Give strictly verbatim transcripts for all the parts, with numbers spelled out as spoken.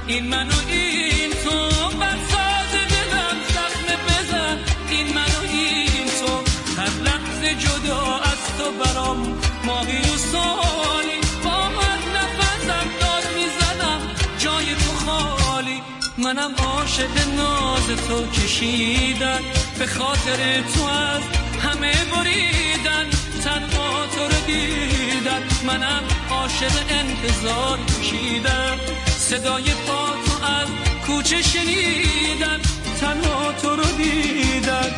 این من و این تو، بر ساز دلم زخم بزن این من و این تو، هر لحظه جدا از تو برام ماهی و سالی، با هر نفسم داد میزنم جای تو خالی. منم عاشق ناز تو کشیدن، به خاطر تو از همه بریدن، تنها تو رو دیدن. منم عاشق انتظار کشیدن، صدای پا تو از کوچه شنیدن، تنها تو رو دیدن.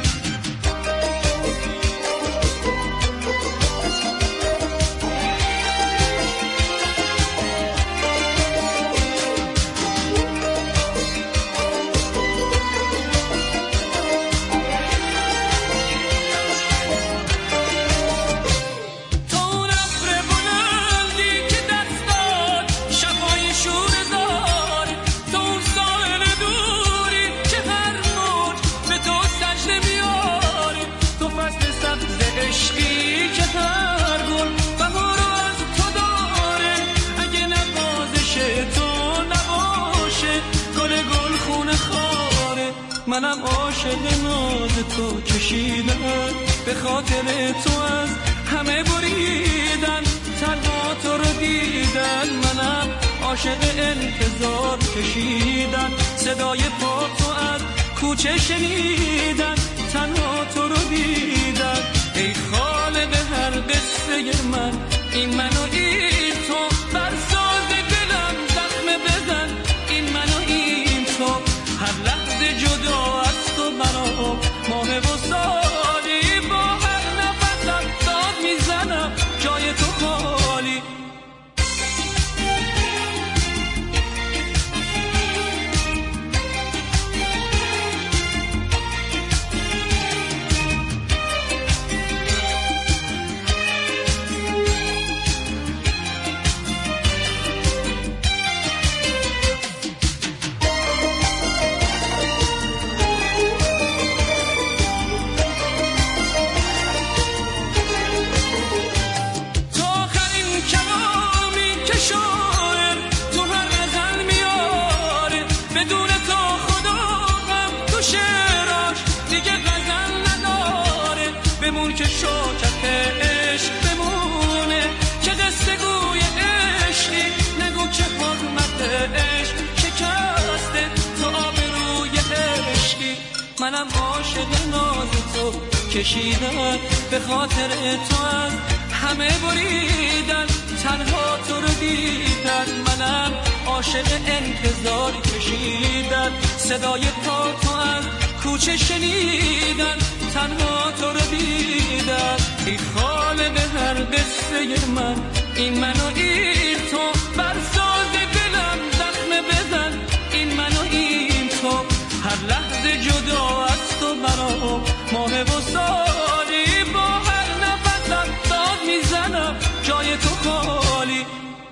منم عاشق ناز تو کشیدن، به خاطر تو از همه بریدن، تنها تو رو دیدن. منم عاشق انتظار کشیدن، صدای پا تو از کوچه شنیدن، تنها تو رو دیدن. ای خالق هر قصه من، این من و این تو، بر ساز دلم زخم بزن این من و این تو، هر لحظه جدا از تو برام ماه و سالی، با هر نفسم داد میزنم جای تو خالی. بمون که شوکت عشق بمونه، که قصه گوی عشقی، نگو که حرمت عشق شکسته تو آبروی عشقی. منم عاشق ناز تو کشیدن، به خاطر تو از همه بریدن، تنها تو رو دیدن. منم عاشق انتظار کشیدن، صدای پا تو از کوچه شنیدن، تنها تو رو دیدن. ای خالق هر قصه من، این من و این تو، بر ساز دلم زخم بزن این من و این تو، هر لحظه جدا از تو برام ماه و سالی، با هر نفسم داد میزنم جای تو خالی.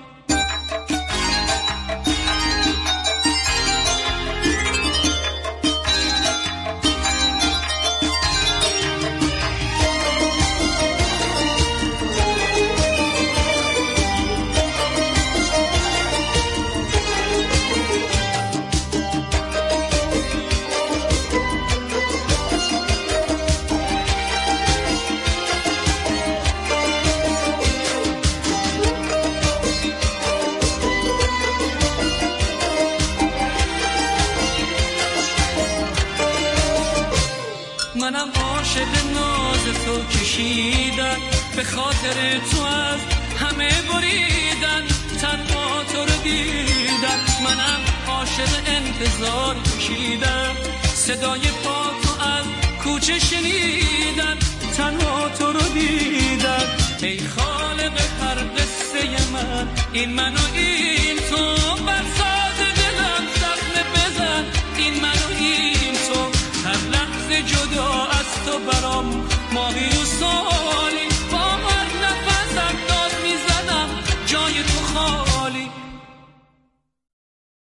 منم عاشق ناز تو کشیدن، به خاطر تو از همه بریدن، تنها تو رو دیدن. منم عاشق انتظار کشیدن، صدای پا تو از کوچه شنیدن، تنها تو رو دیدن. ای خالق هر قصه من، این من و این تو، بر ساز دلم زخم بزن این من و این تو، هر لحظه جدا از تو برام ماهی و سال.